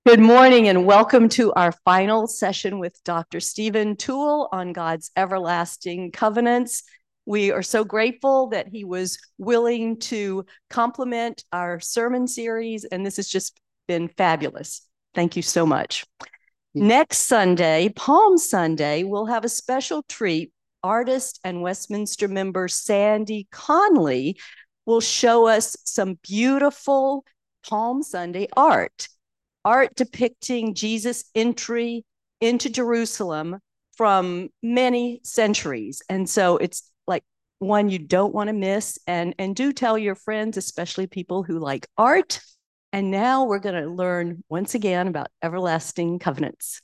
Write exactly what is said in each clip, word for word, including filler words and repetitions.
Good morning and welcome to our final session with Doctor Stephen Toole on God's everlasting covenants. We are so grateful that he was willing to complement our sermon series, and this has just been fabulous. Thank you so much. Next Sunday, Palm Sunday, we'll have a special treat. Artist and Westminster member Sandy Conley will show us some beautiful Palm Sunday art. Art depicting Jesus' entry into Jerusalem from many centuries. And so it's like one you don't want to miss. And, and do tell your friends, especially people who like art. And now we're going to learn once again about everlasting covenants.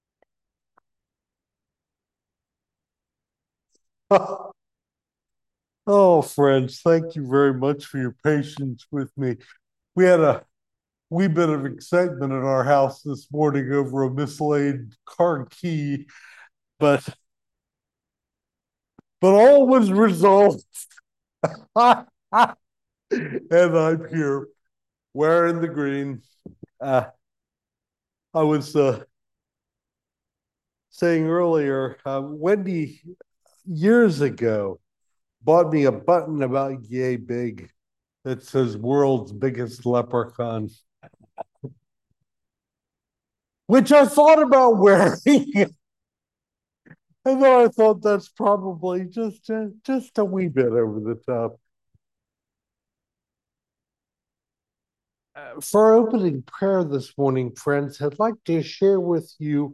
Oh, friends, thank you very much for your patience with me. We had a wee bit of excitement in our house this morning over a mislaid car key, but but all was resolved. And I'm here wearing the green. Uh, I was uh, saying earlier, uh, Wendy years ago bought me a button about yay big that says world's biggest leprechaun, which I thought about wearing. And then I thought that's probably just, uh, just a wee bit over the top. Uh, for our opening prayer this morning, friends, I'd like to share with you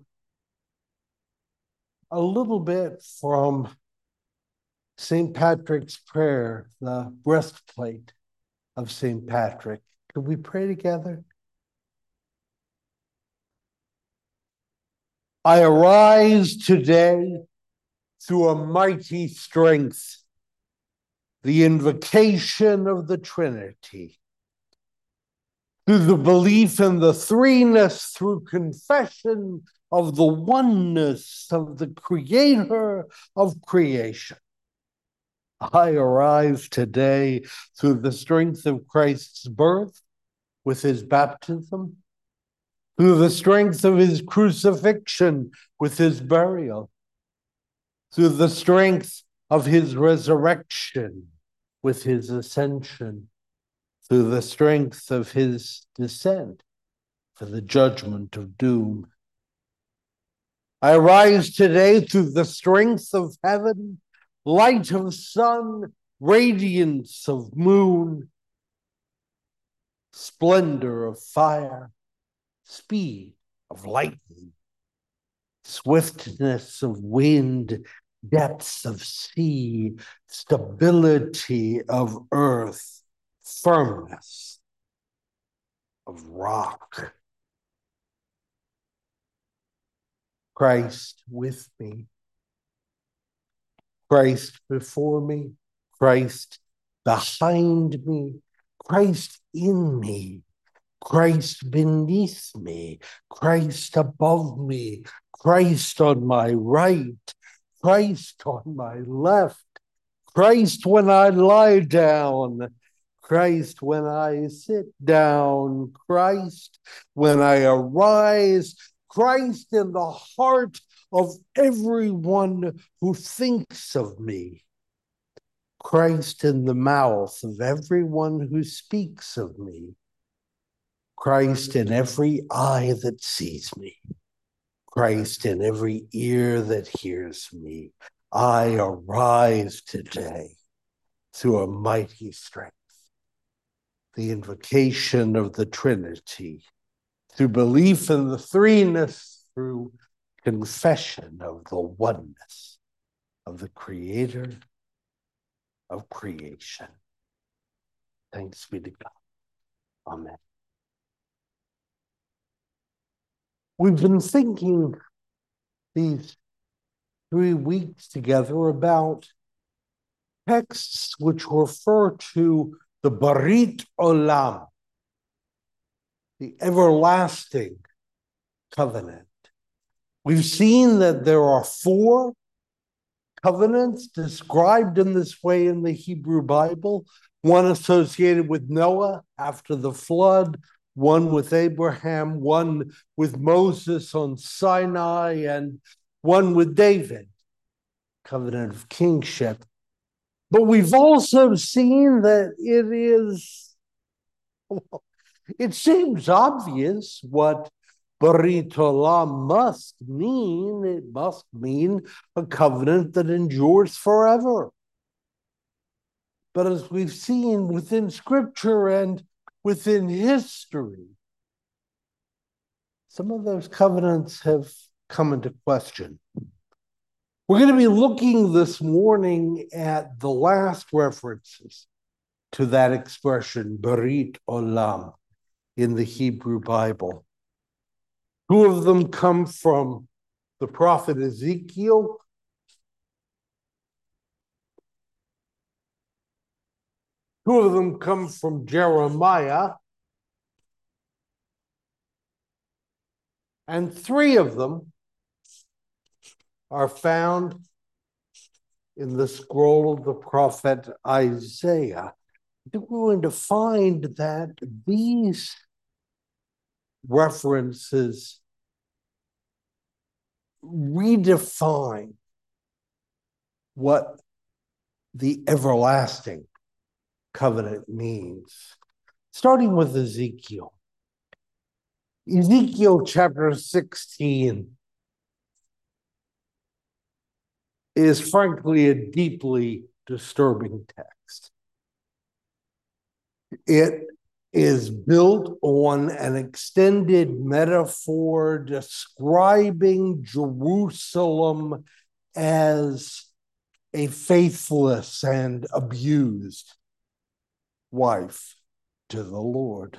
a little bit from Saint Patrick's Prayer, the breastplate of Saint Patrick. Could we pray together? I arise today through a mighty strength, the invocation of the Trinity, through the belief in the threeness, through confession of the oneness of the Creator of creation. I arise today through the strength of Christ's birth with his baptism, through the strength of his crucifixion with his burial, through the strength of his resurrection with his ascension, through the strength of his descent for the judgment of doom. I arise today through the strength of heaven, light of sun, radiance of moon, splendor of fire, speed of lightning, swiftness of wind, depths of sea, stability of earth, firmness of rock. Christ with me, Christ before me, Christ behind me, Christ in me, Christ beneath me, Christ above me, Christ on my right, Christ on my left, Christ when I lie down, Christ when I sit down, Christ when I arise, Christ in the heart of everyone who thinks of me, Christ in the mouth of everyone who speaks of me, Christ in every eye that sees me, Christ in every ear that hears me. I arise today through a mighty strength, the invocation of the Trinity, through belief in the threeness, through confession of the oneness of the Creator of creation. Thanks be to God. Amen. We've been thinking these three weeks together about texts which refer to the Barit Olam, the everlasting covenant. We've seen that there are four covenants described in this way in the Hebrew Bible, one associated with Noah after the flood, one with Abraham, one with Moses on Sinai, and one with David, covenant of kingship. But we've also seen that it is, well, it seems obvious what Brit Olam must mean. It must mean a covenant that endures forever. But as we've seen within Scripture and within history, some of those covenants have come into question. We're going to be looking this morning at the last references to that expression, Brit Olam, in the Hebrew Bible. Two of them come from the prophet Ezekiel. Two of them come from Jeremiah. And three of them are found in the scroll of the prophet Isaiah. We're going to find that these references redefine what the everlasting covenant means. Starting with Ezekiel. Ezekiel chapter sixteen is frankly a deeply disturbing text. It is built on an extended metaphor describing Jerusalem as a faithless and abused wife to the Lord.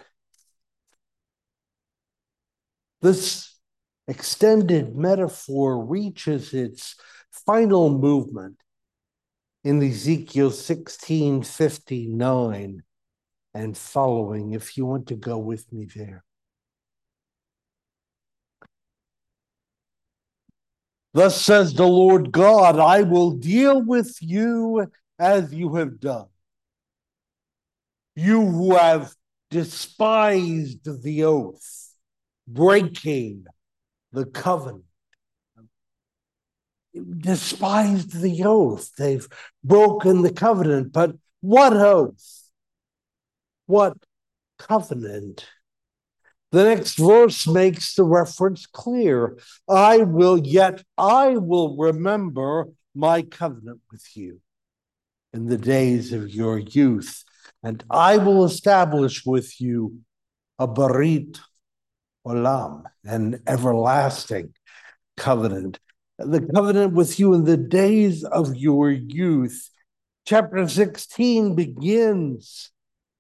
This extended metaphor reaches its final movement in Ezekiel sixteen fifty-nine and following, if you want to go with me there. Thus says the Lord God, I will deal with you as you have done. You who have despised the oath, breaking the covenant. Despised the oath. They've broken the covenant. But what oath? What covenant? The next verse makes the reference clear. I will, yet I will remember my covenant with you in the days of your youth, and I will establish with you a Brit Olam, an everlasting covenant. The covenant with you in the days of your youth. Chapter sixteen begins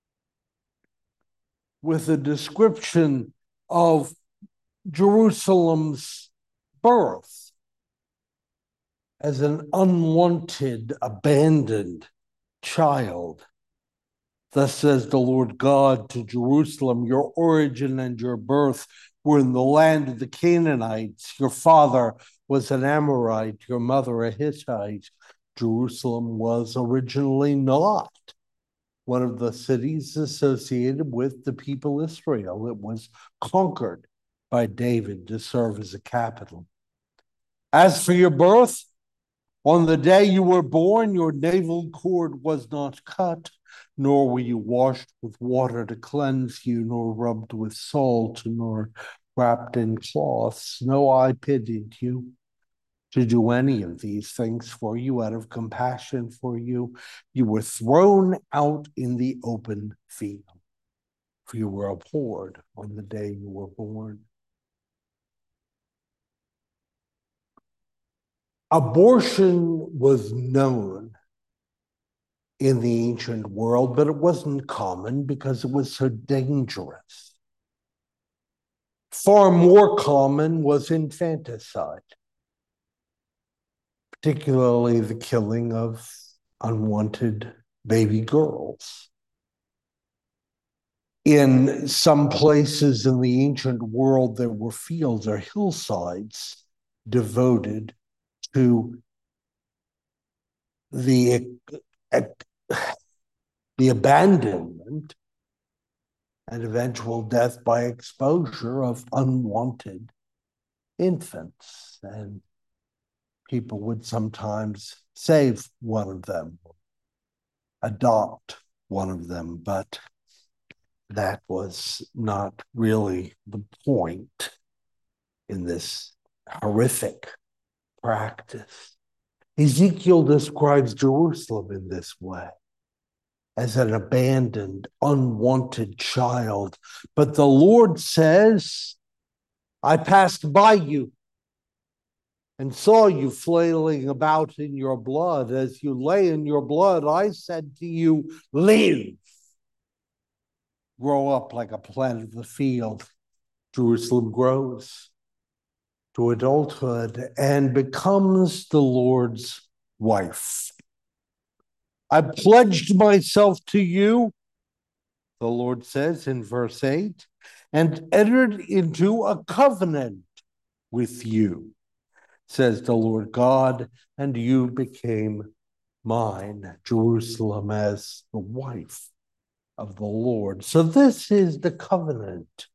with a description of Jerusalem's birth as an unwanted, abandoned child. Thus says the Lord God to Jerusalem, your origin and your birth were in the land of the Canaanites. Your father was an Amorite, your mother a Hittite. Jerusalem was originally not one of the cities associated with the people Israel. It was conquered by David to serve as a capital. As for your birth, on the day you were born, your navel cord was not cut, nor were you washed with water to cleanse you, nor rubbed with salt, nor wrapped in cloths. No, I pitied you to do any of these things for you out of compassion for you. You were thrown out in the open field, for you were abhorred on the day you were born. Abortion was known in the ancient world, but it wasn't common because it was so dangerous. Far more common was infanticide, particularly the killing of unwanted baby girls. In some places in the ancient world, there were fields or hillsides devoted to the, the abandonment and eventual death by exposure of unwanted infants. And people would sometimes save one of them, adopt one of them, but that was not really the point in this horrific practice. Ezekiel describes Jerusalem in this way, as an abandoned, unwanted child. But the Lord says, I passed by you and saw you flailing about in your blood. As you lay in your blood, I said to you, live. Grow up like a plant of the field. Jerusalem grows to adulthood and becomes the Lord's wife. I pledged myself to you, the Lord says in verse eight, and entered into a covenant with you, says the Lord God, and you became mine, Jerusalem as the wife of the Lord. So this is the covenant.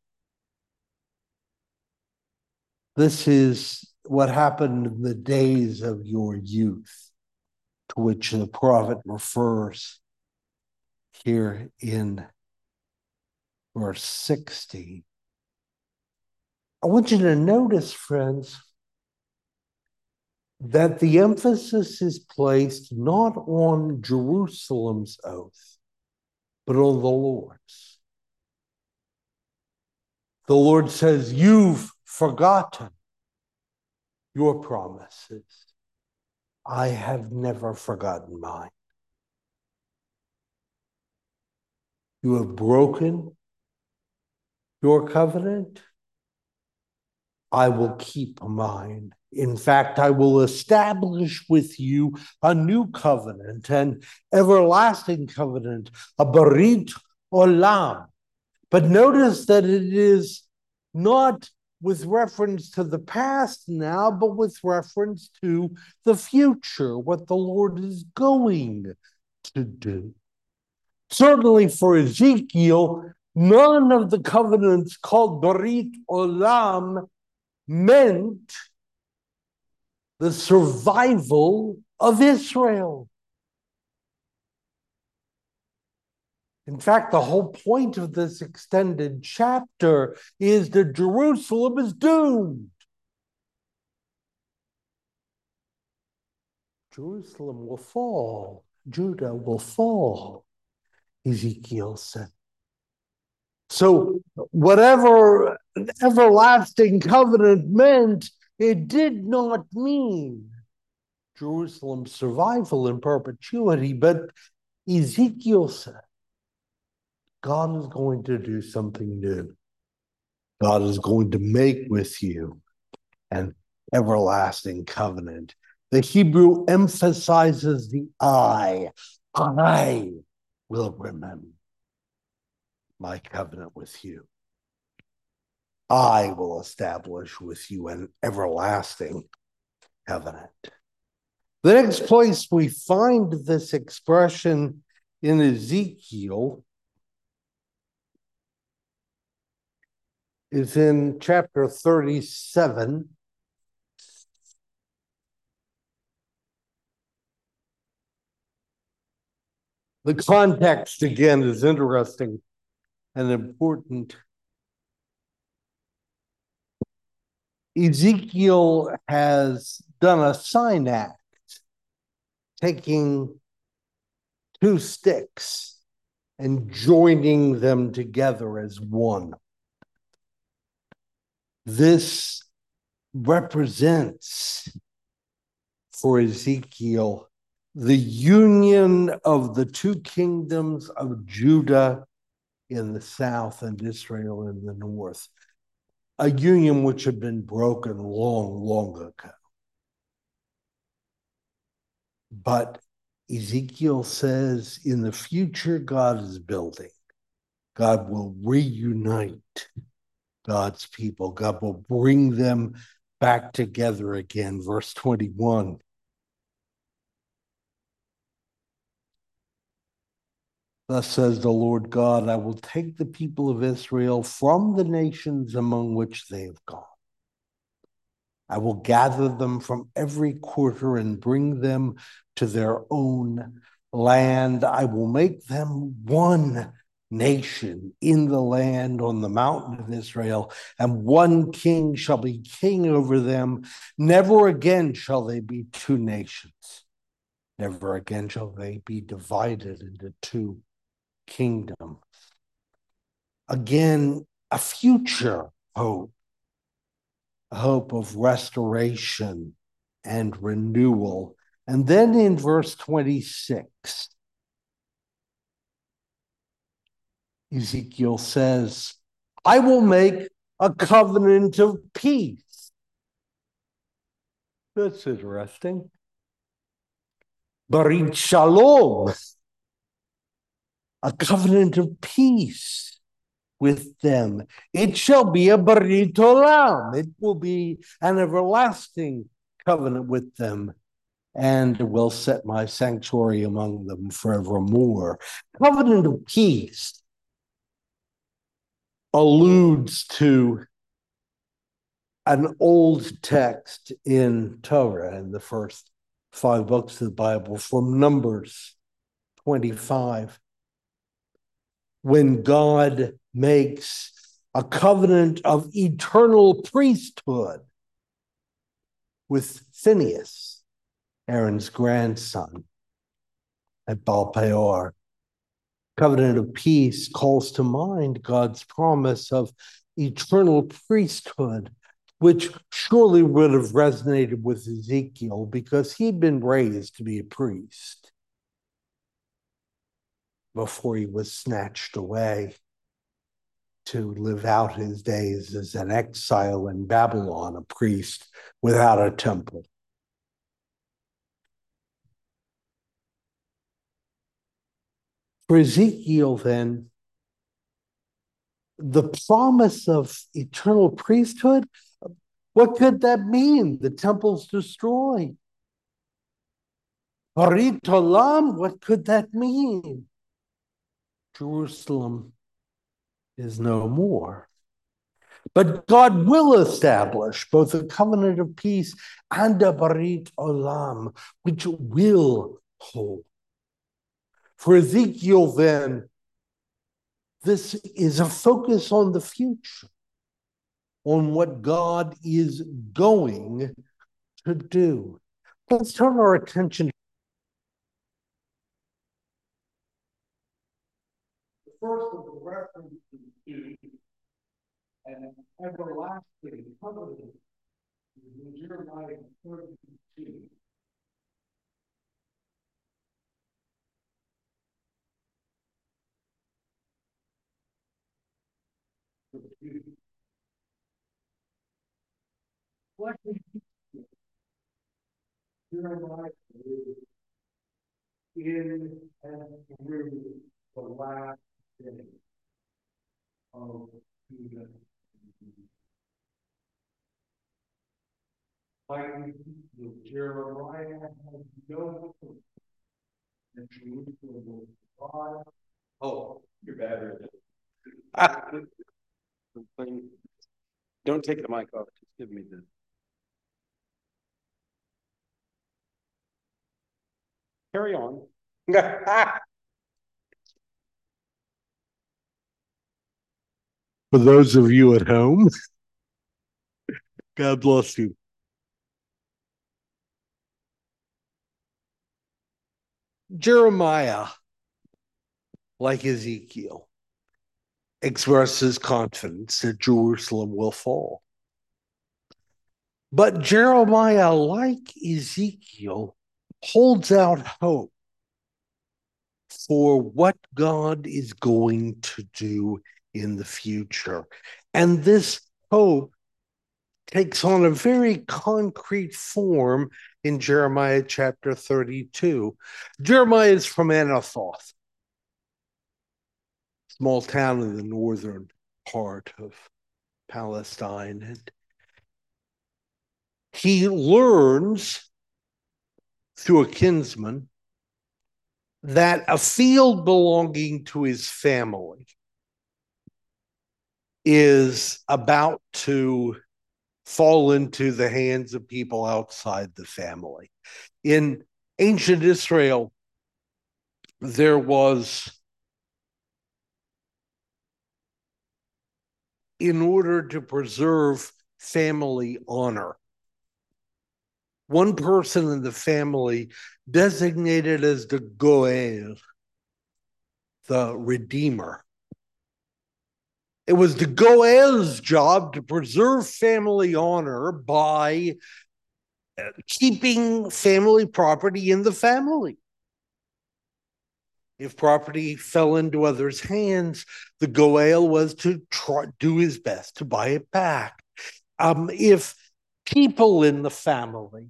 This is what happened in the days of your youth, to which the prophet refers here in verse sixty. I want you to notice, friends, that the emphasis is placed not on Jerusalem's oath, but on the Lord's. The Lord says, you've forgotten your promises. I have never forgotten mine. You have broken your covenant. I will keep mine. In fact, I will establish with you a new covenant, an everlasting covenant, a Berit Olam. But notice that it is not with reference to the past now, but with reference to the future, what the Lord is going to do. Certainly for Ezekiel, none of the covenants called Berit Olam meant the survival of Israel. In fact, the whole point of this extended chapter is that Jerusalem is doomed. Jerusalem will fall. Judah will fall, Ezekiel said. So whatever everlasting covenant meant, it did not mean Jerusalem's survival in perpetuity, but Ezekiel said, God is going to do something new. God is going to make with you an everlasting covenant. The Hebrew emphasizes the I. I will remember my covenant with you. I will establish with you an everlasting covenant. The next place we find this expression in Ezekiel is in chapter thirty-seven. The context, again, is interesting and important. Ezekiel has done a sign act, taking two sticks and joining them together as one. This represents for Ezekiel the union of the two kingdoms of Judah in the south and Israel in the north, a union which had been broken long, long ago. But Ezekiel says in the future, God is building. God will reunite God's people. God will bring them back together again. Verse twenty-one. Thus says the Lord God, I will take the people of Israel from the nations among which they have gone. I will gather them from every quarter and bring them to their own land. I will make them one nation in the land on the mountain of Israel, and one king shall be king over them. Never again shall they be two nations. Never again shall they be divided into two kingdoms. Again, a future hope. Hope of restoration and renewal. And then in verse twenty-six, Ezekiel says, I will make a covenant of peace. That's interesting. Barit Shalom, a covenant of peace with them. It shall be a Barit Olam. It will be an everlasting covenant with them, and will set my sanctuary among them forevermore. Covenant of peace alludes to an old text in Torah, in the first five books of the Bible, from Numbers twenty-five, when God makes a covenant of eternal priesthood with Phinehas, Aaron's grandson, at Baal Peor. Covenant of peace calls to mind God's promise of eternal priesthood, which surely would have resonated with Ezekiel because he'd been raised to be a priest before he was snatched away to live out his days as an exile in Babylon, a priest without a temple. For Ezekiel, then, the promise of eternal priesthood, what could that mean? The temple's destroyed. Barit Olam, what could that mean? Jerusalem is no more. But God will establish both a covenant of peace and a Barit Olam, which will hold. For Ezekiel, then, this is a focus on the future, on what God is going to do. Let's turn our attention to the first of the references to an everlasting covenant in Jeremiah thirty-two. What is Jeremiah in and through the last day of Judah? Like Jeremiah has no hope that Jerusalem will survive. Oh, you're better than Don't take the mic off. Just give me the. Carry on. For those of you at home, God bless you. Jeremiah, like Ezekiel, expresses confidence that Jerusalem will fall. But Jeremiah, like Ezekiel, holds out hope for what God is going to do in the future. And this hope takes on a very concrete form in Jeremiah chapter thirty-two. Jeremiah is from Anathoth, small town in the northern part of Palestine. And he learns through a kinsman that a field belonging to his family is about to fall into the hands of people outside the family. In ancient Israel, there was, in order to preserve family honor, one person in the family designated as the Goel, the Redeemer. It was the Goel's job to preserve family honor by keeping family property in the family. If property fell into others' hands, the Goel was to try, do his best to buy it back. Um, if people in the family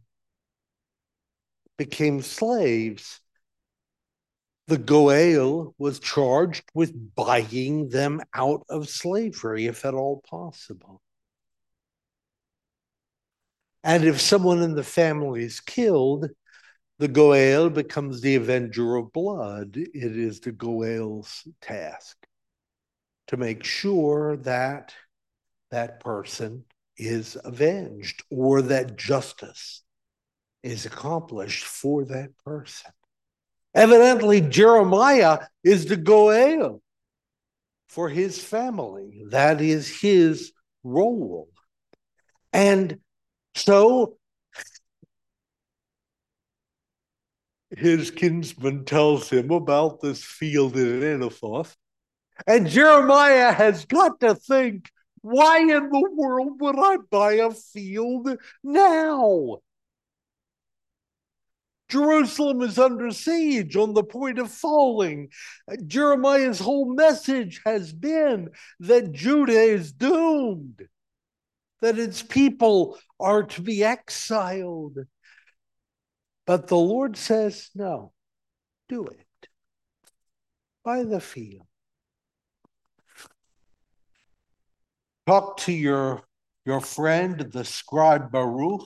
became slaves, the Goel was charged with buying them out of slavery, if at all possible. And if someone in the family is killed, the Goel becomes the avenger of blood. It is the Goel's task to make sure that that person is avenged or that justice is accomplished for that person. Evidently, Jeremiah is the Goel for his family. That is his role. And so his kinsman tells him about this field in Anathoth. And Jeremiah has got to think, why in the world would I buy a field now? Jerusalem is under siege, on the point of falling. Jeremiah's whole message has been that Judah is doomed, that its people are to be exiled. But the Lord says, no, do it. Buy the field. Talk to your, your friend, the scribe Baruch.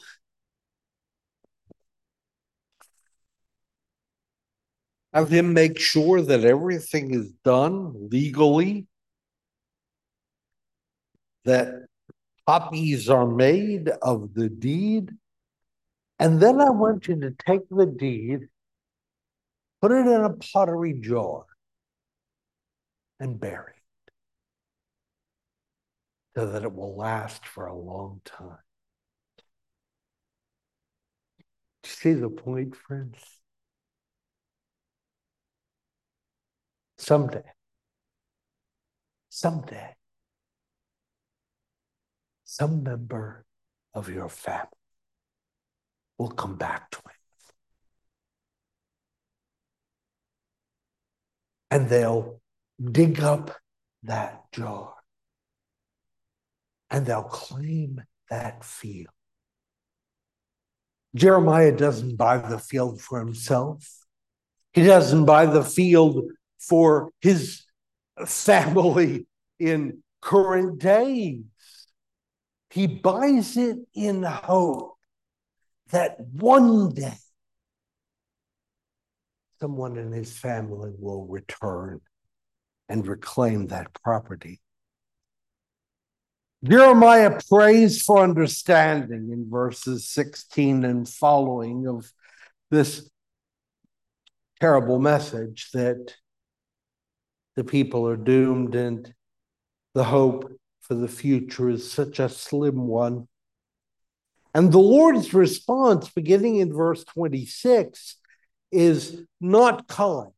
Have him make sure that everything is done legally, that copies are made of the deed. And then I want you to take the deed, put it in a pottery jar, and bury it so that it will last for a long time. Do you see the point, friends? Someday, someday, some member of your family will come back to it. And they'll dig up that jar. And they'll claim that field. Jeremiah doesn't buy the field for himself. He doesn't buy the field for his family in current days. He buys it in hope that one day someone in his family will return and reclaim that property. Jeremiah prays for understanding in verses sixteen and following of this terrible message that the people are doomed and the hope for the future is such a slim one. And the Lord's response, beginning in verse twenty-six, is not kind.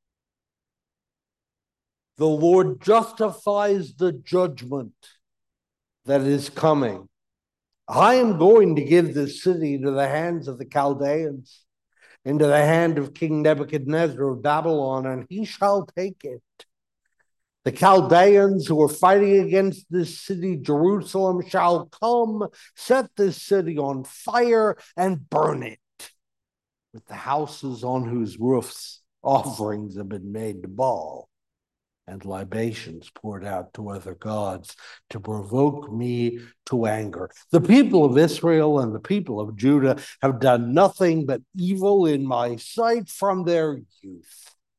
The Lord justifies the judgment that is coming. I am going to give this city to the hands of the Chaldeans, into the hand of King Nebuchadnezzar of Babylon, and he shall take it. The Chaldeans who are fighting against this city, Jerusalem, shall come, set this city on fire, and burn it, with the houses on whose roofs offerings have been made to Baal, and libations poured out to other gods, to provoke me to anger. The people of Israel and the people of Judah have done nothing but evil in my sight from their youth.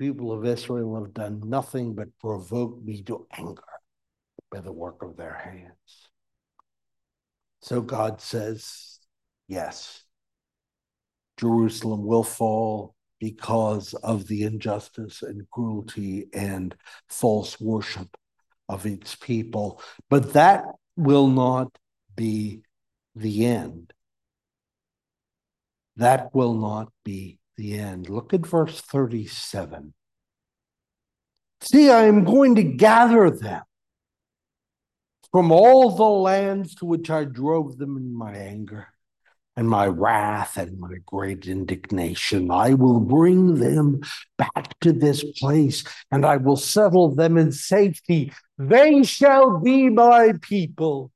people of Israel have done nothing but provoke me to anger by the work of their hands. So God says, yes, Jerusalem will fall because of the injustice and cruelty and false worship of its people. But that will not be the end. That will not be the end. Look at verse thirty-seven. See, I am going to gather them from all the lands to which I drove them in my anger and my wrath and my great indignation. I will bring them back to this place, and I will settle them in safety. They shall be my people,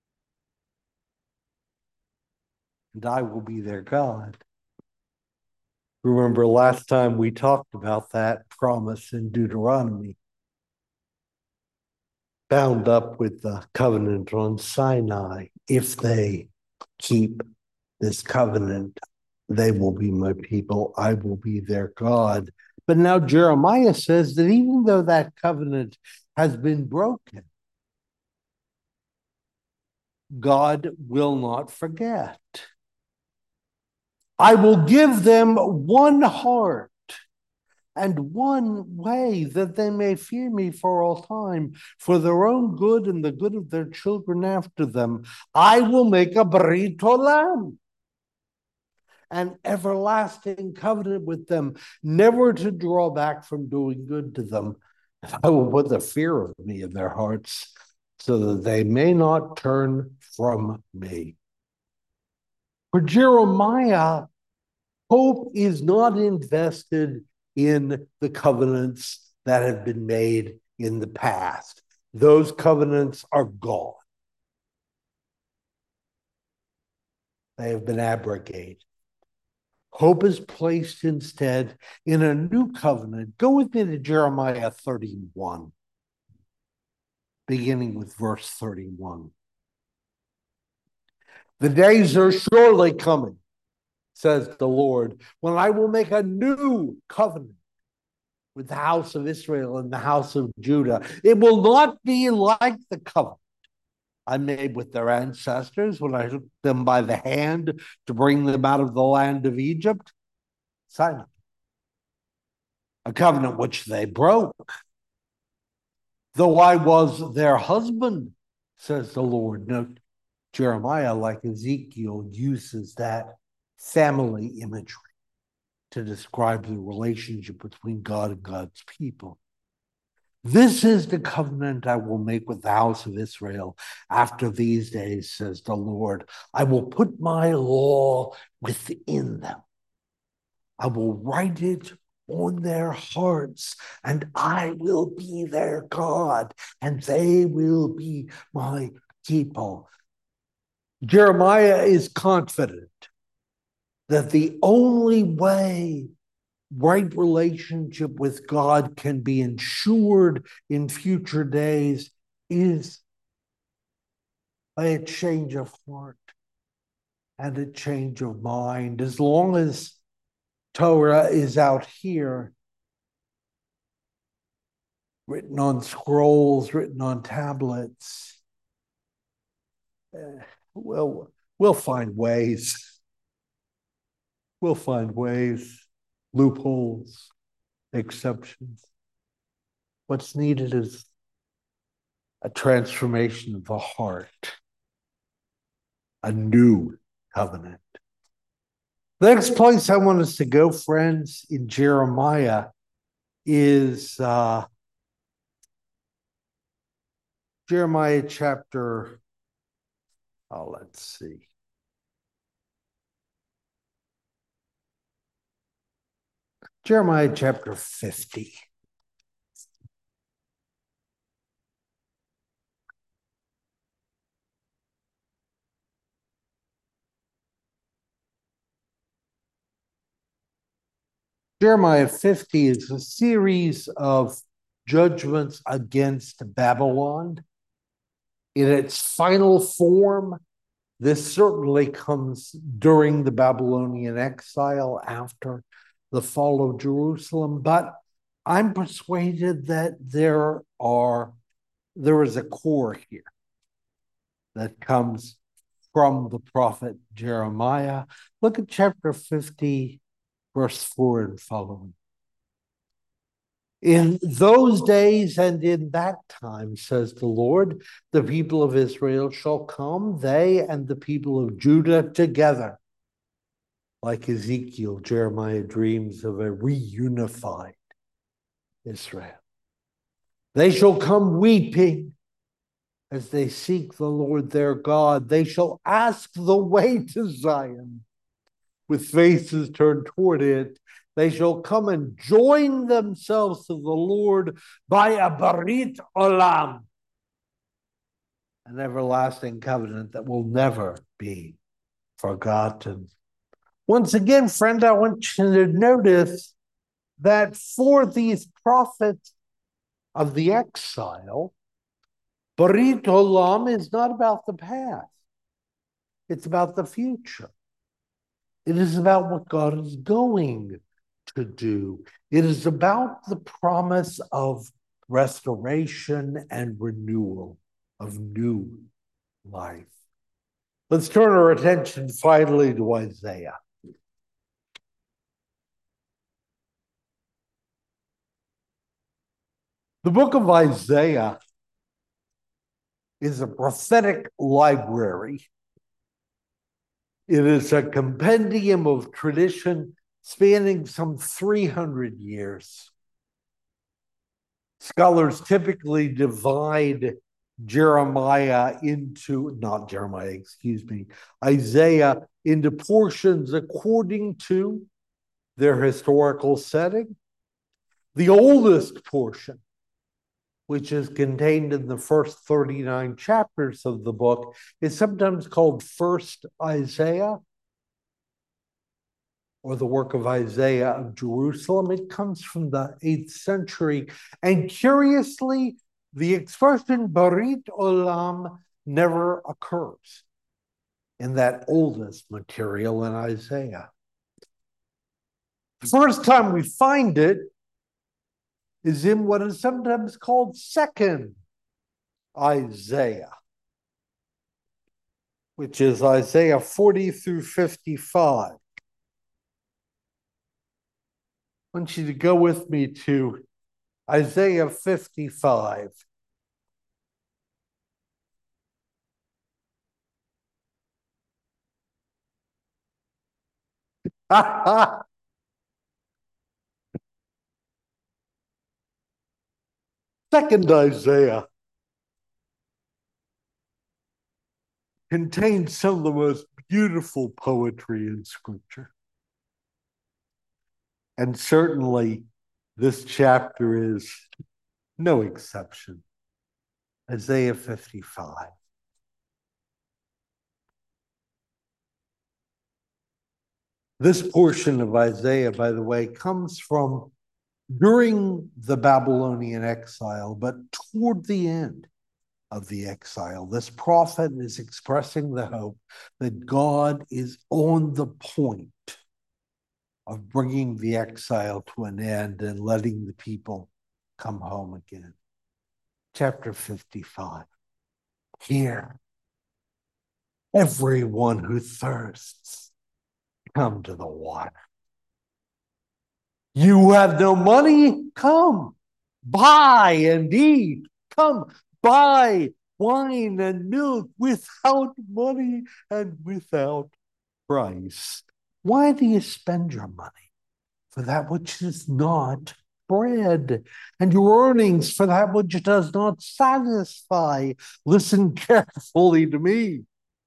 and I will be their God. Remember last time we talked about that promise in Deuteronomy, bound up with the covenant on Sinai. If they keep this covenant, they will be my people. I will be their God. But now Jeremiah says that even though that covenant has been broken, God will not forget. I will give them one heart and one way, that they may fear me for all time, for their own good and the good of their children after them. I will make a Brit Olam, an everlasting covenant with them, never to draw back from doing good to them. I will put the fear of me in their hearts, so that they may not turn from me. For Jeremiah, hope is not invested in the covenants that have been made in the past. Those covenants are gone. They have been abrogated. Hope is placed instead in a new covenant. Go with me to Jeremiah thirty-one, beginning with verse thirty-one. The days are surely coming, says the Lord, when I will make a new covenant with the house of Israel and the house of Judah. It will not be like the covenant I made with their ancestors when I took them by the hand to bring them out of the land of Egypt. Sinai. A covenant which they broke. Though I was their husband, says the Lord. Note, Jeremiah, like Ezekiel, uses that family imagery to describe the relationship between God and God's people. This is the covenant I will make with the house of Israel after these days, says the Lord. I will put my law within them. I will write it on their hearts, and I will be their God, and they will be my people. Jeremiah is confident that the only way right relationship with God can be ensured in future days is by a change of heart and a change of mind. As long as Torah is out here, written on scrolls, written on tablets, uh, well, we'll find ways. We'll find ways. Loopholes, exceptions. What's needed is a transformation of the heart, a new covenant. The next place I want us to go, friends, in Jeremiah is uh, Jeremiah chapter, oh, let's see. Jeremiah chapter fifty. Jeremiah fifty is a series of judgments against Babylon. In its final form, this certainly comes during the Babylonian exile after the fall of Jerusalem, but I'm persuaded that there are there is a core here that comes from the prophet Jeremiah. Look at chapter fifty, verse four and following. In those days and in that time, says the Lord, the people of Israel shall come, they and the people of Judah together. Like Ezekiel, Jeremiah dreams of a reunified Israel. They shall come weeping as they seek the Lord their God. They shall ask the way to Zion with faces turned toward it. They shall come and join themselves to the Lord by a Barit Olam, an everlasting covenant that will never be forgotten. Once again, friend, I want you to notice that for these prophets of the exile, Barit Olam is not about the past. It's about the future. It is about what God is going to do. It is about the promise of restoration and renewal of new life. Let's turn our attention finally to Isaiah. The book of Isaiah is a prophetic library. It is a compendium of tradition spanning some three hundred years. Scholars typically divide Jeremiah into, not Jeremiah, excuse me, Isaiah into portions according to their historical setting. The oldest portion, which is contained in the first thirty-nine chapters of the book, is sometimes called First Isaiah, or the work of Isaiah of Jerusalem. It comes from the eighth century. And curiously, the expression Barit Olam never occurs in that oldest material in Isaiah. The first time we find it is in what is sometimes called Second Isaiah, which is Isaiah forty through fifty-five. I want you to go with me to Isaiah fifty-five. Second Isaiah contains some of the most beautiful poetry in Scripture. And certainly this chapter is no exception. Isaiah fifty-five. This portion of Isaiah, by the way, comes from during the Babylonian exile, but toward the end of the exile. This prophet is expressing the hope that God is on the point of bringing the exile to an end and letting the people come home again. Chapter fifty-five. Hear, everyone who thirsts, come to the water. You have no money? Come, buy and eat. Come, buy wine and milk without money and without price. Why do you spend your money for that which is not bread, and your earnings for that which does not satisfy? Listen carefully to me.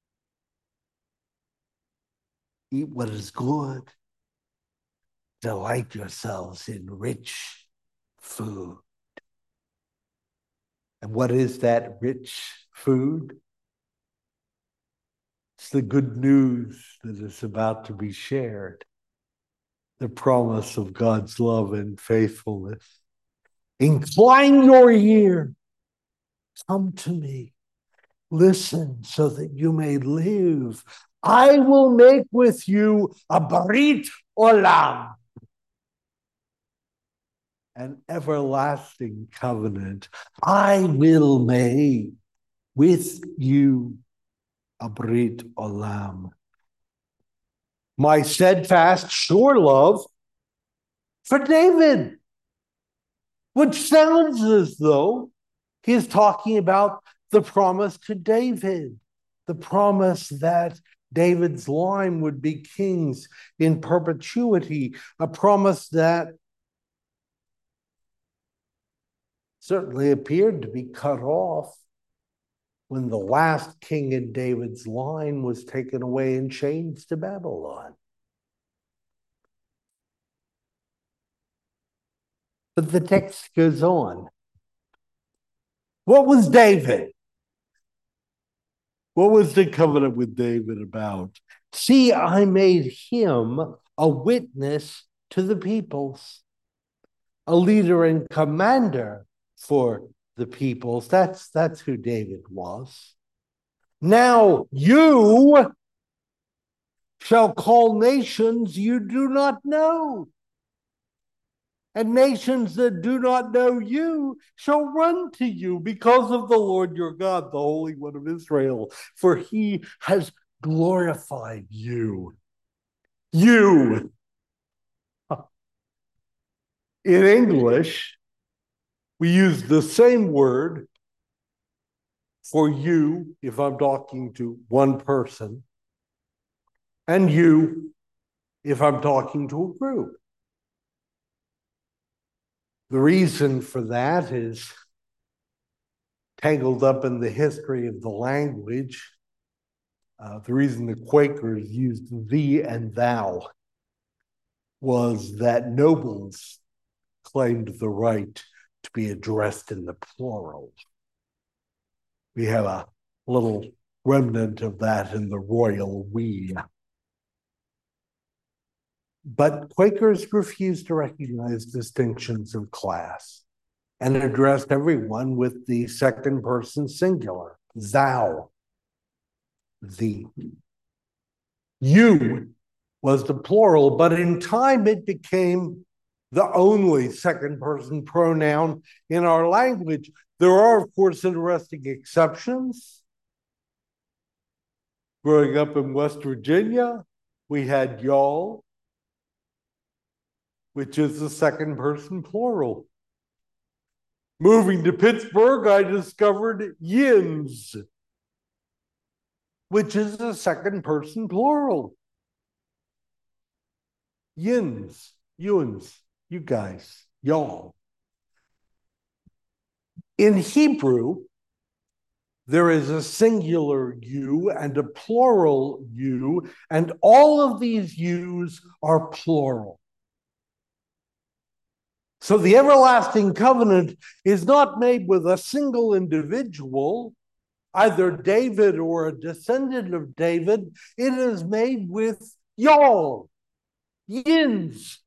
Eat what is good. Delight yourselves in rich food. And what is that rich food? It's the good news that is about to be shared. The promise of God's love and faithfulness. Incline your ear. Come to me. Listen so that you may live. I will make with you a Barit Olam, an everlasting covenant I will make with you, a Brit Olam. My steadfast, sure love for David, which sounds as though he's talking about the promise to David, the promise that David's line would be kings in perpetuity, a promise that certainly appeared to be cut off when the last king in David's line was taken away in chains to Babylon. But the text goes on. What was David? What was the covenant with David about? See, I made him a witness to the peoples, a leader and commander for the peoples. That's, that's who David was. Now you shall call nations you do not know, and nations that do not know you shall run to you because of the Lord your God, the Holy One of Israel, for he has glorified you. You. In English, we use the same word for you if I'm talking to one person, and you if I'm talking to a group. The reason for that is tangled up in the history of the language. Uh, the reason the Quakers used thee and thou was that nobles claimed the right to be addressed in the plural. We have a little remnant of that in the royal we. But Quakers refused to recognize distinctions of class and addressed everyone with the second person singular, thou, thee. You was the plural, but in time it became the only second person pronoun in our language. There are, of course, interesting exceptions. Growing up in West Virginia, we had y'all, which is the second person plural. Moving to Pittsburgh, I discovered yins, which is the second person plural. Yins, yuns, you guys, y'all. In Hebrew, there is a singular you and a plural you, and all of these yous are plural. So the everlasting covenant is not made with a single individual, either David or a descendant of David. It is made with y'all, yins.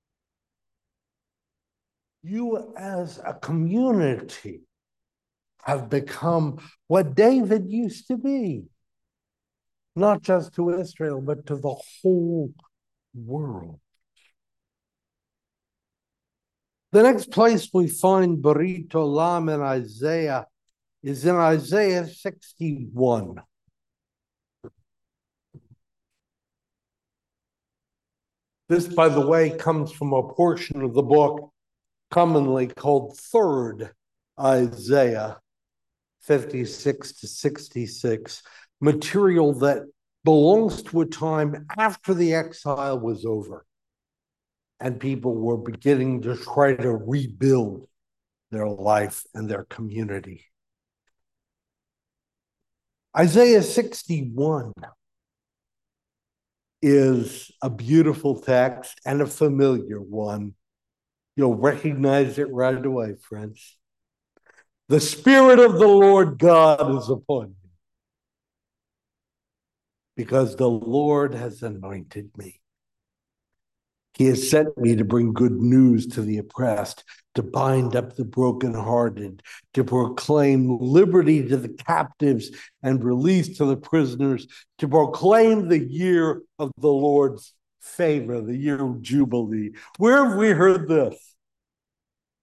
You as a community have become what David used to be, not just to Israel, but to the whole world. The next place we find Brit Olam in Isaiah is in Isaiah sixty-one. This, by the way, comes from a portion of the book commonly called Third Isaiah, fifty-six to sixty-six, material that belongs to a time after the exile was over and people were beginning to try to rebuild their life and their community. Isaiah sixty-one is a beautiful text and a familiar one. You'll recognize it right away, friends. The Spirit of the Lord God is upon me, because the Lord has anointed me. He has sent me to bring good news to the oppressed, to bind up the brokenhearted, to proclaim liberty to the captives and release to the prisoners, to proclaim the year of the Lord's favor, the year of Jubilee. Where have we heard this?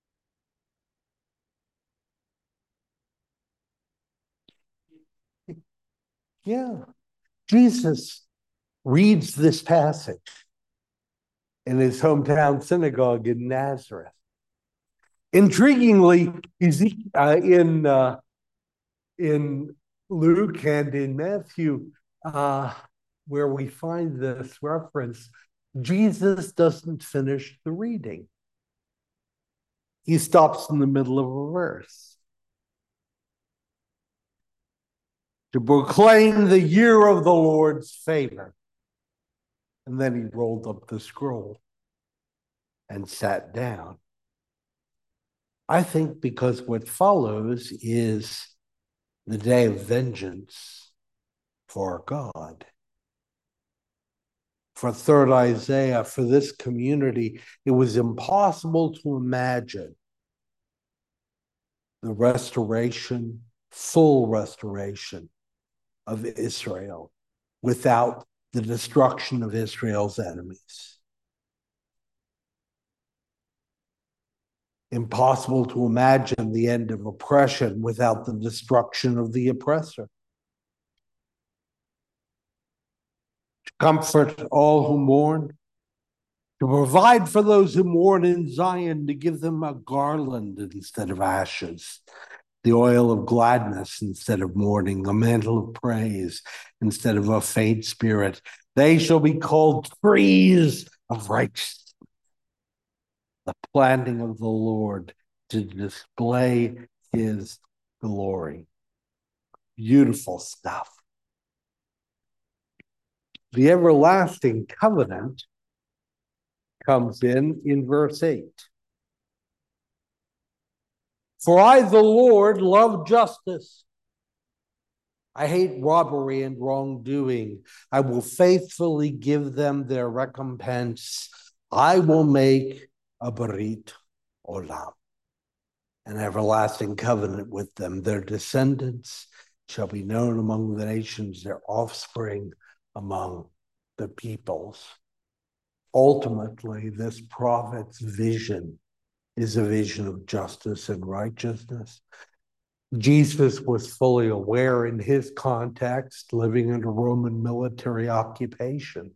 Yeah. Jesus reads this passage in his hometown synagogue in Nazareth. Intriguingly, uh, in, uh, in Luke and in Matthew, uh, where we find this reference, Jesus doesn't finish the reading. He stops in the middle of a verse. To proclaim the year of the Lord's favor. And then he rolled up the scroll and sat down. I think because what follows is the day of vengeance for God. For third Isaiah, for this community, it was impossible to imagine the restoration, full restoration of Israel without the destruction of Israel's enemies. Impossible to imagine the end of oppression without the destruction of the oppressor. To comfort all who mourn, to provide for those who mourn in Zion, to give them a garland instead of ashes, the oil of gladness instead of mourning, a mantle of praise instead of a faint spirit. They shall be called trees of righteousness, the planting of the Lord to display his glory. Beautiful stuff. The everlasting covenant comes in in verse eight. For I, the Lord, love justice. I hate robbery and wrongdoing. I will faithfully give them their recompense. I will make a Berit Olam, an everlasting covenant with them. Their descendants shall be known among the nations, their offspring among the peoples. Ultimately, this prophet's vision is a vision of justice and righteousness. Jesus was fully aware in his context, living under Roman military occupation,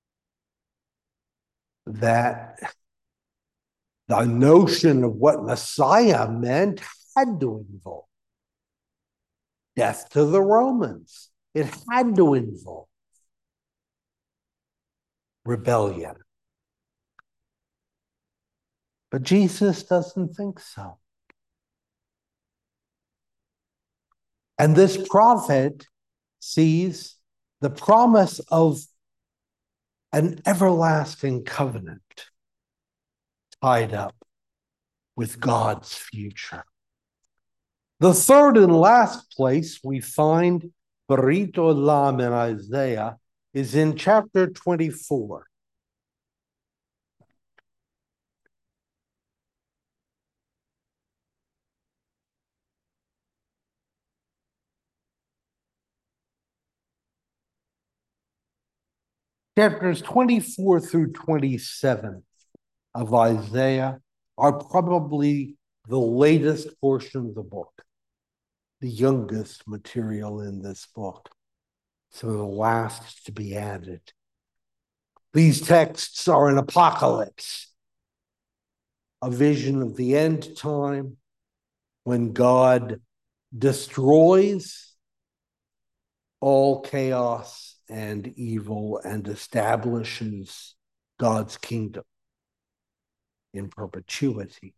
that the notion of what Messiah meant had to involve death to the Romans. It had to involve rebellion. But Jesus doesn't think so. And this prophet sees the promise of an everlasting covenant tied up with God's future. The third and last place we find Berit Olam in Isaiah is in chapter twenty-four. Chapters twenty-four through twenty-seven of Isaiah are probably the latest portion of the book, the youngest material in this book, some of the last to be added. These texts are an apocalypse, a vision of the end time when God destroys all chaos and evil and establishes God's kingdom in perpetuity.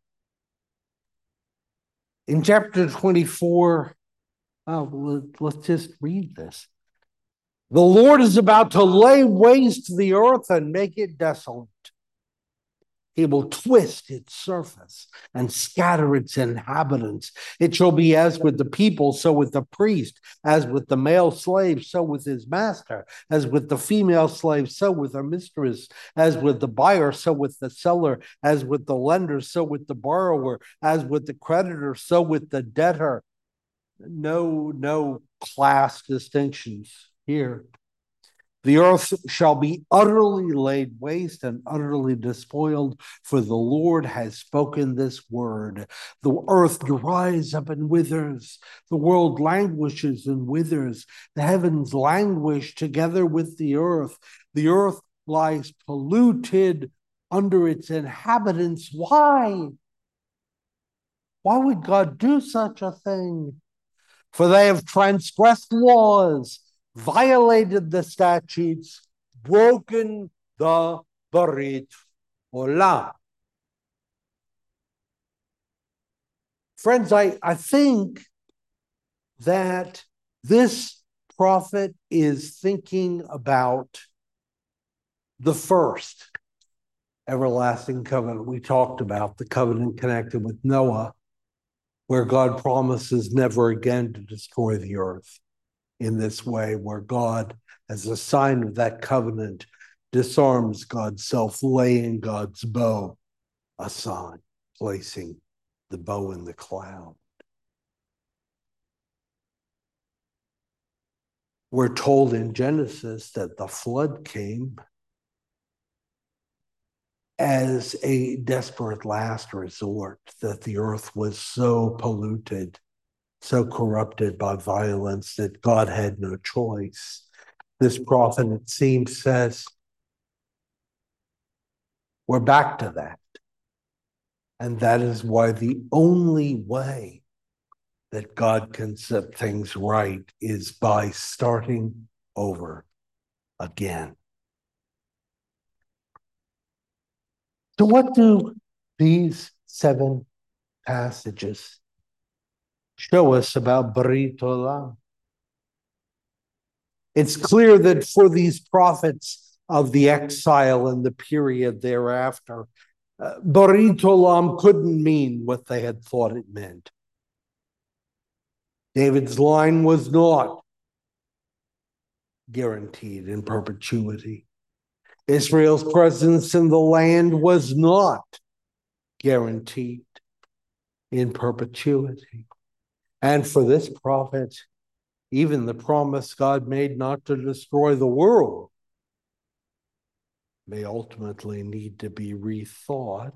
In chapter twenty-four, oh, let's just read this. The Lord is about to lay waste the earth and make it desolate. He will twist its surface and scatter its inhabitants. It shall be as with the people, so with the priest, as with the male slave, so with his master, as with the female slave, so with her mistress, as with the buyer, so with the seller, as with the lender, so with the borrower, as with the creditor, so with the debtor. No, no class distinctions here. The earth shall be utterly laid waste and utterly despoiled, for the Lord has spoken this word. The earth dries up and withers. The world languishes and withers. The heavens languish together with the earth. The earth lies polluted under its inhabitants. Why? Why would God do such a thing? For they have transgressed laws, violated the statutes, broken the Barit Olam. Friends, I, I think that this prophet is thinking about the first everlasting covenant. We talked about the covenant connected with Noah, where God promises never again to destroy the earth in this way, where God, as a sign of that covenant, disarms God's self, laying God's bow aside, placing the bow in the cloud. We're told in Genesis that the flood came as a desperate last resort, that the earth was so polluted, so corrupted by violence that God had no choice. This prophet, it seems, says, we're back to that. And that is why the only way that God can set things right is by starting over again. So what do these seven passages show us about Barit Olam? It's clear that for these prophets of the exile and the period thereafter, uh, Barit Olam couldn't mean what they had thought it meant. David's line was not guaranteed in perpetuity. Israel's presence in the land was not guaranteed in perpetuity. And for this prophet, even the promise God made not to destroy the world may ultimately need to be rethought.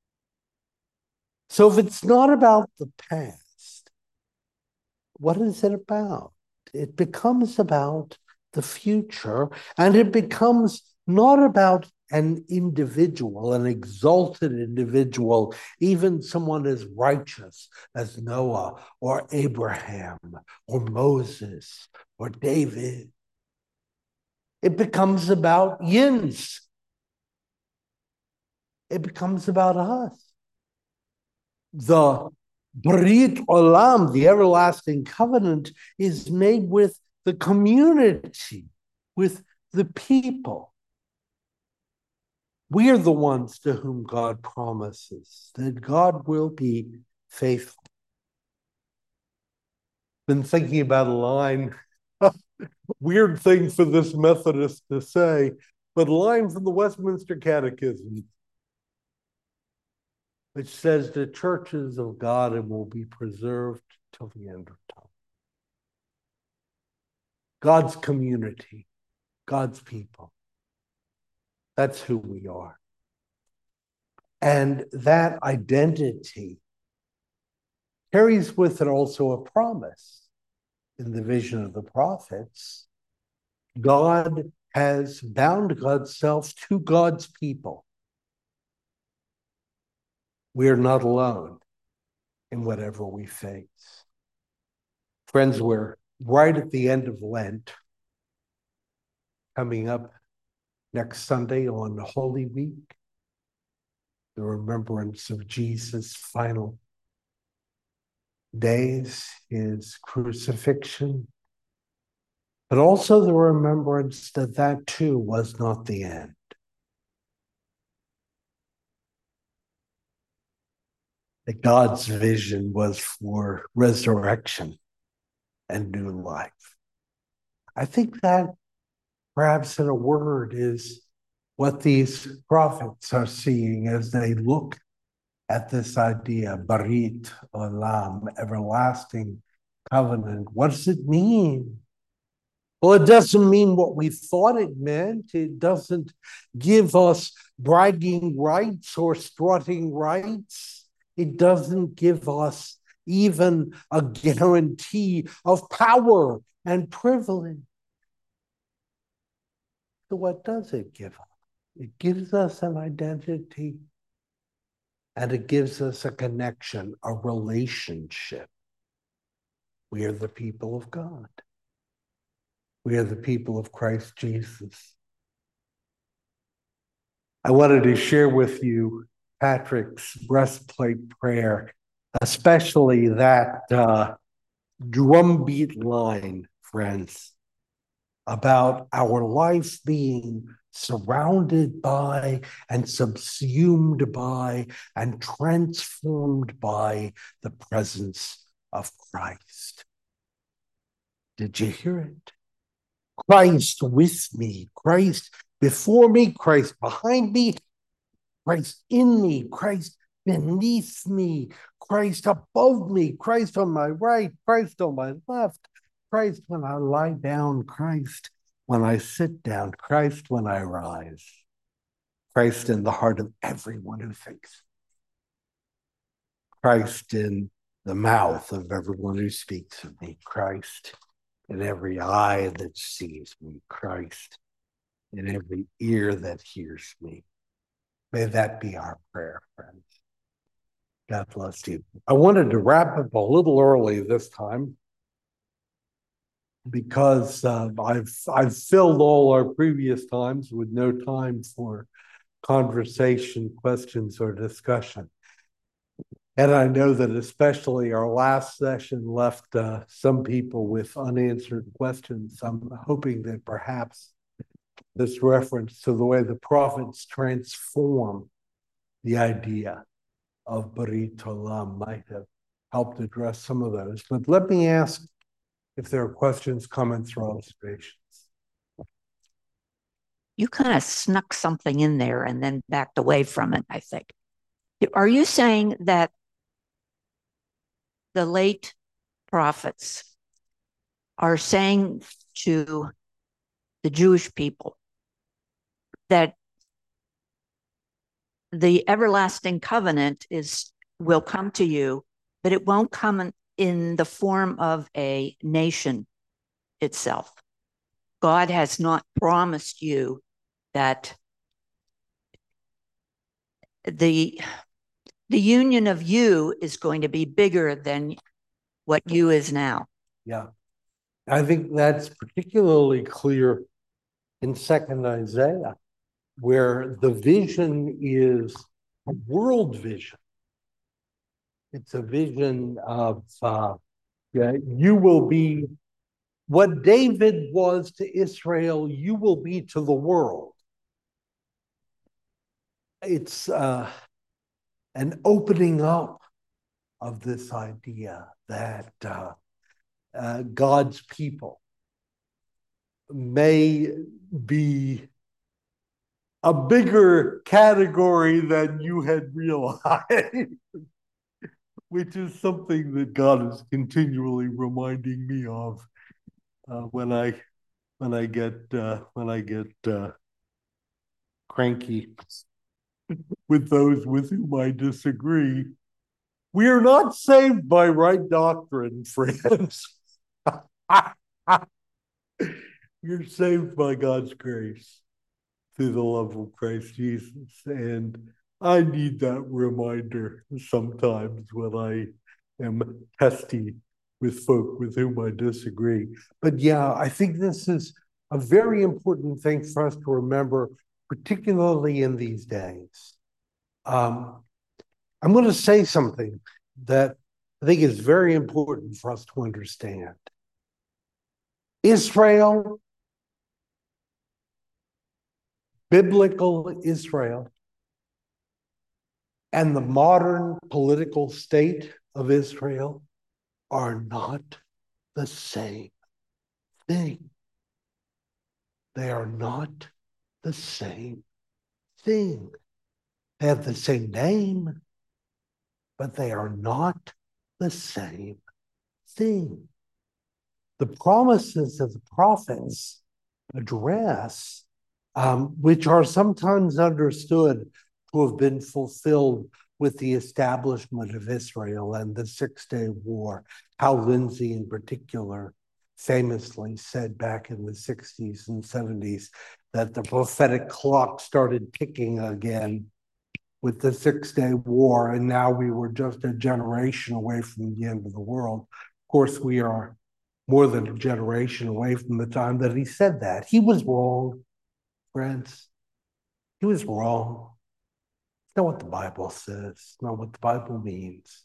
So if it's not about the past, what is it about? It becomes about the future, and it becomes not about an individual, an exalted individual, even someone as righteous as Noah or Abraham or Moses or David. It becomes about yins. It becomes about us. The Brit Olam, the everlasting covenant, is made with the community, with the people. We are the ones to whom God promises that God will be faithful. Been thinking about a line, weird thing for this Methodist to say, but a line from the Westminster Catechism, which says the churches of God will be preserved till the end of time. God's community, God's people. That's who we are. And that identity carries with it also a promise. In the vision of the prophets, God has bound God's self to God's people. We are not alone in whatever we face. Friends, we're right at the end of Lent, coming up next Sunday on Holy Week, the remembrance of Jesus' final days, his crucifixion, but also the remembrance that that too was not the end. That God's vision was for resurrection and new life. I think that perhaps in a word is what these prophets are seeing as they look at this idea, Barit Olam, everlasting covenant. What does it mean? Well, it doesn't mean what we thought it meant. It doesn't give us bragging rights or strutting rights. It doesn't give us even a guarantee of power and privilege. So what does it give us? It gives us an identity, and it gives us a connection, a relationship. We are the people of God. We are the people of Christ Jesus. I wanted to share with you Patrick's breastplate prayer, especially that uh, drumbeat line, friends, about our life being surrounded by and subsumed by and transformed by the presence of Christ. Did you hear it? Christ with me, Christ before me, Christ behind me, Christ in me, Christ beneath me, Christ above me, Christ on my right, Christ on my left, Christ when I lie down, Christ when I sit down, Christ when I rise, Christ in the heart of everyone who thinks, Christ in the mouth of everyone who speaks of me, Christ in every eye that sees me, Christ in every ear that hears me. May that be our prayer, friends. God bless you. I wanted to wrap up a little early this time because uh, I've I've filled all our previous times with no time for conversation, questions, or discussion. And I know that especially our last session left uh, some people with unanswered questions. I'm hoping that perhaps this reference to the way the prophets transform the idea of Brit Olam might have helped address some of those. But let me ask if there are questions, comments, or observations. You kind of snuck something in there and then backed away from it, I think. Are you saying that the late prophets are saying to the Jewish people that the everlasting covenant is will come to you, but it won't come in the form of a nation itself? God has not promised you that the the union of you is going to be bigger than what you is now. Yeah, I think that's particularly clear in Second Isaiah, where the vision is a world vision. It's a vision of uh, yeah, you will be what David was to Israel, you will be to the world. It's uh, an opening up of this idea that uh, uh, God's people may be a bigger category than you had realized, which is something that God is continually reminding me of uh, when I when I get uh, when I get uh, cranky with those with whom I disagree. We are not saved by right doctrine, friends. We're saved by God's grace through the love of Christ Jesus. And I need that reminder sometimes when I am testy with folk with whom I disagree. But yeah, I think this is a very important thing for us to remember, particularly in these days. Um, I'm going to say something that I think is very important for us to understand. Israel, biblical Israel, and the modern political state of Israel are not the same thing. They are not the same thing. They have the same name, but they are not the same thing. the promises of the prophets address, um, which are sometimes understood to have been fulfilled with the establishment of Israel and the Six-Day War. Hal Lindsey, in particular, famously said back in the sixties and seventies that the prophetic clock started ticking again with the Six-Day War, and now we were just a generation away from the end of the world. Of course, we are more than a generation away from the time that he said that. He was wrong, friends. He was wrong. It's not what the Bible says. It's not what the Bible means.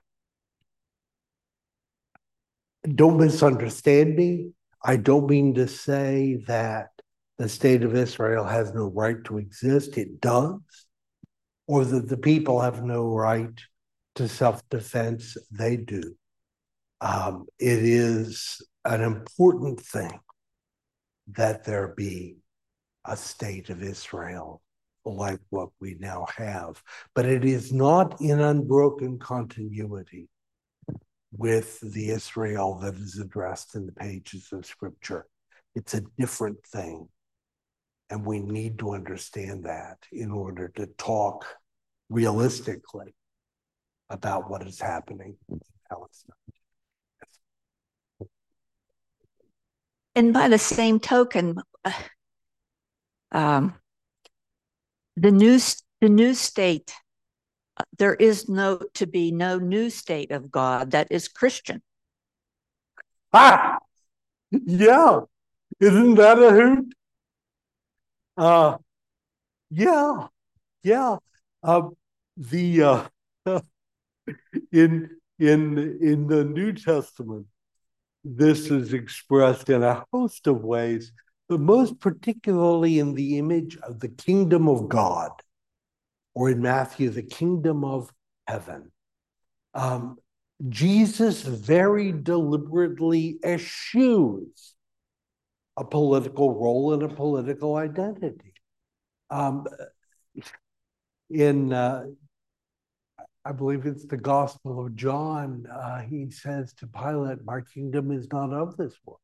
Don't misunderstand me. I don't mean to say that the state of Israel has no right to exist. It does. Or that the people have no right to self-defense. They do. Um, it is an important thing that there be a state of Israel like what we now have. But it is not in unbroken continuity with the Israel that is addressed in the pages of Scripture. It's a different thing. And we need to understand that in order to talk realistically about what is happening in Palestine. And by the same token, um, the new the new state, uh, there is no to be no new state of God that is Christian. Ah, yeah, isn't that a hoot? Uh, yeah, yeah. Uh, the uh, in in in the New Testament, this is expressed in a host of ways, but most particularly in the image of the kingdom of God, or in Matthew, the kingdom of heaven. Um, Jesus very deliberately eschews a political role and a political identity. Um, in, uh, I believe it's the Gospel of John, uh, he says to Pilate, "My kingdom is not of this world."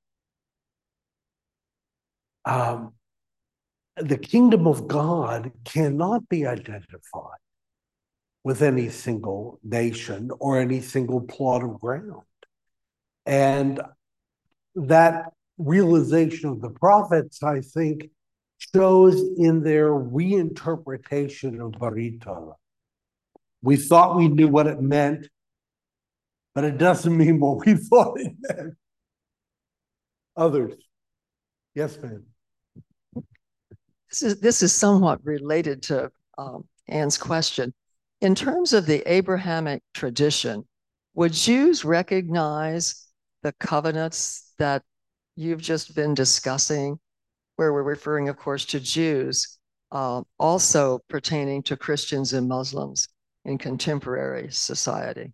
Um, the kingdom of God cannot be identified with any single nation or any single plot of ground. And that realization of the prophets, I think, shows in their reinterpretation of Brit Hadashah. We thought we knew what it meant, but it doesn't mean what we thought it meant. Others. Yes, ma'am. This is, this is somewhat related to um, Anne's question. In terms of the Abrahamic tradition, would Jews recognize the covenants that you've just been discussing, where we're referring, of course, to Jews, uh, also pertaining to Christians and Muslims in contemporary society?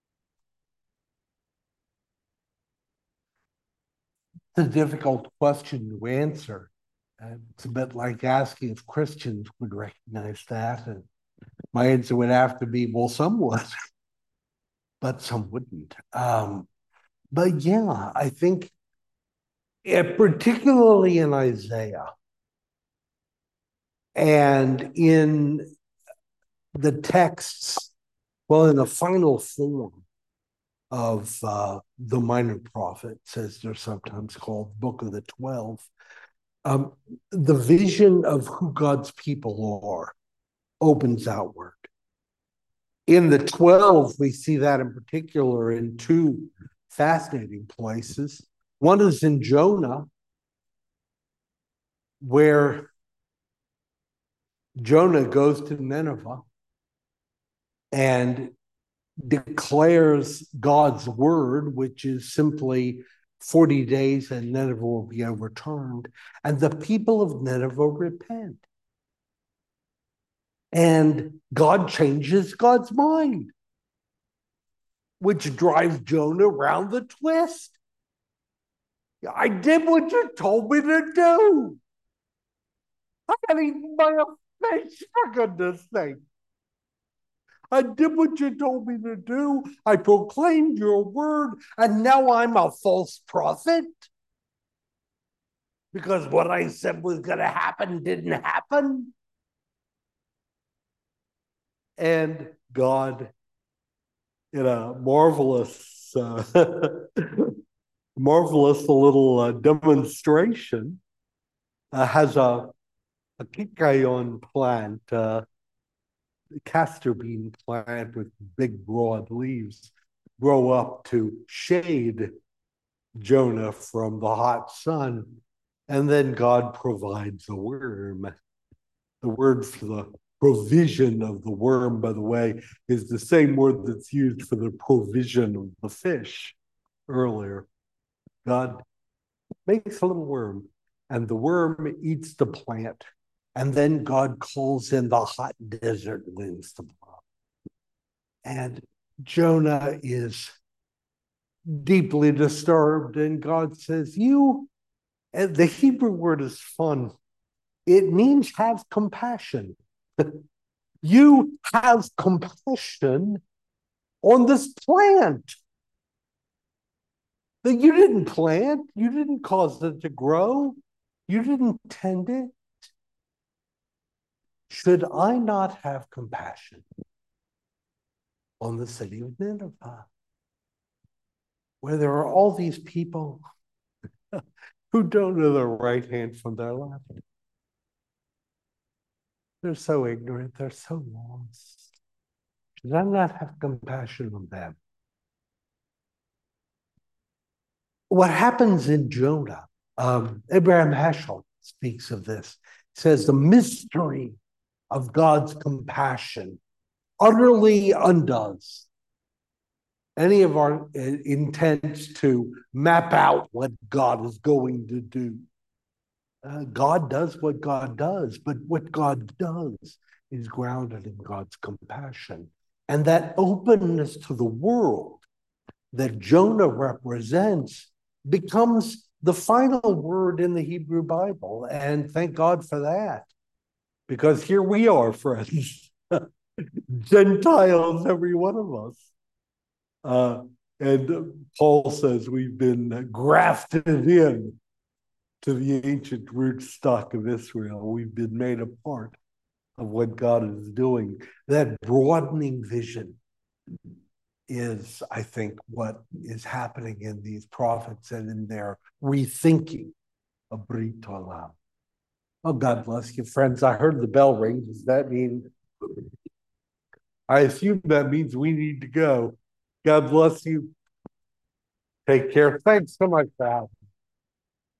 It's a difficult question to answer. Uh, it's a bit like asking if Christians would recognize that. And my answer would have to be, well, some would, but some wouldn't. Um, but yeah, I think, yeah, particularly in Isaiah and in the texts, well, in the final form of uh, the Minor Prophets, as they're sometimes called, Book of the Twelve, um, the vision of who God's people are opens outward. In the twelve, we see that in particular in two fascinating places. One is in Jonah, where Jonah goes to Nineveh and declares God's word, which is simply forty days and Nineveh will be overturned. And the people of Nineveh repent. And God changes God's mind, which drives Jonah around the twist. I did what you told me to do. I gotta eat my fish, for goodness sake. I did what you told me to do. I proclaimed your word, and now I'm a false prophet? Because what I said was going to happen didn't happen? And God, in a marvelous, uh, marvelous little uh, demonstration, uh, has a, a Kikayon plant, uh, castor bean plant with big broad leaves, grow up to shade Jonah from the hot sun. And then God provides a worm. The word for the provision of the worm, by the way, is the same word that's used for the provision of the fish earlier. God makes a little worm, and the worm eats the plant. And then God calls in the hot desert winds to blow. And Jonah is deeply disturbed, and God says, you, and the Hebrew word is fun. It means have compassion. You have compassion on this plant that you didn't plant, you didn't cause it to grow, you didn't tend it. Should I not have compassion on the city of Nineveh, where there are all these people who don't know their right hand from their left? They're so ignorant, they're so lost. Should I not have compassion on them? What happens in Jonah, um, Abraham Heschel speaks of this, says the mystery of God's compassion utterly undoes any of our intents to map out what God is going to do. Uh, God does what God does, but what God does is grounded in God's compassion. And that openness to the world that Jonah represents becomes the final word in the Hebrew Bible. And thank God for that, because here we are, friends, Gentiles, every one of us. Uh, and Paul says we've been grafted in to the ancient root stock of Israel. We've been made a part of what God is doing. That broadening vision is, I think, what is happening in these prophets and in their rethinking of Brit Olam. Oh, God bless you, friends. I heard the bell ring. Does that mean? I assume that means we need to go. God bless you. Take care. Thanks so much for having me.